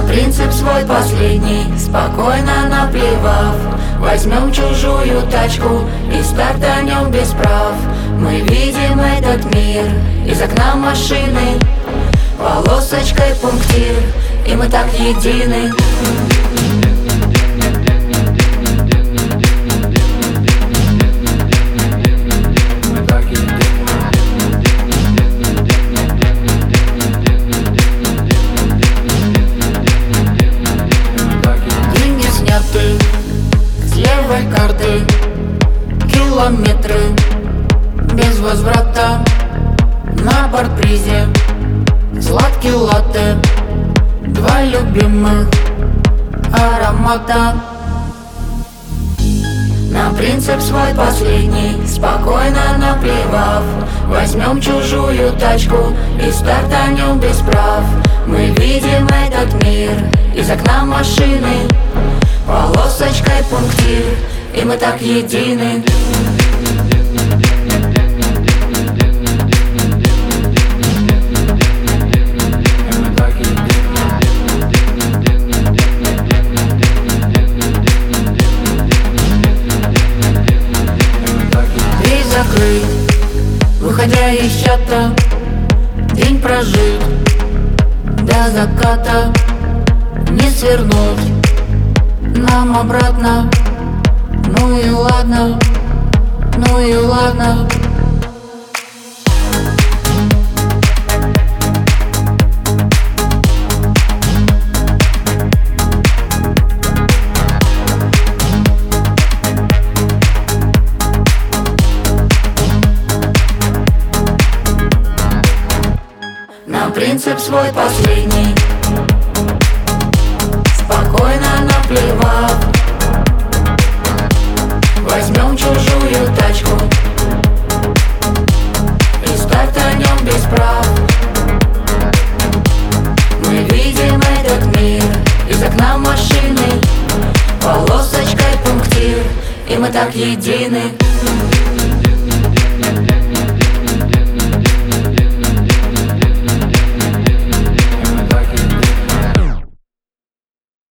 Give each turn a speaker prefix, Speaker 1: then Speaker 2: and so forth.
Speaker 1: принцип свой последний, спокойно наплевав, возьмем чужую тачку и стартанем без прав. Мы видим этот мир из окна машины, полосочкой пунктир, и мы так едины. С левой карты километры без возврата, на бортпризе сладкий латте, два любимых аромата. На принцип свой последний, спокойно наплевав, возьмем чужую тачку и стартанем без прав. Мы видим этот мир из окна машины, полосочкой пунктир, и мы так едины. Дверь закрыть, выходя из чата, день прожит до заката. Не свернуть нам обратно, ну и ладно, ну и ладно. На принцип свой последний, спокойно наплевав, возьмем чужую тачку и стартанем без прав. Мы видим этот мир из окна машины, полосочкой пунктир, и мы так едины.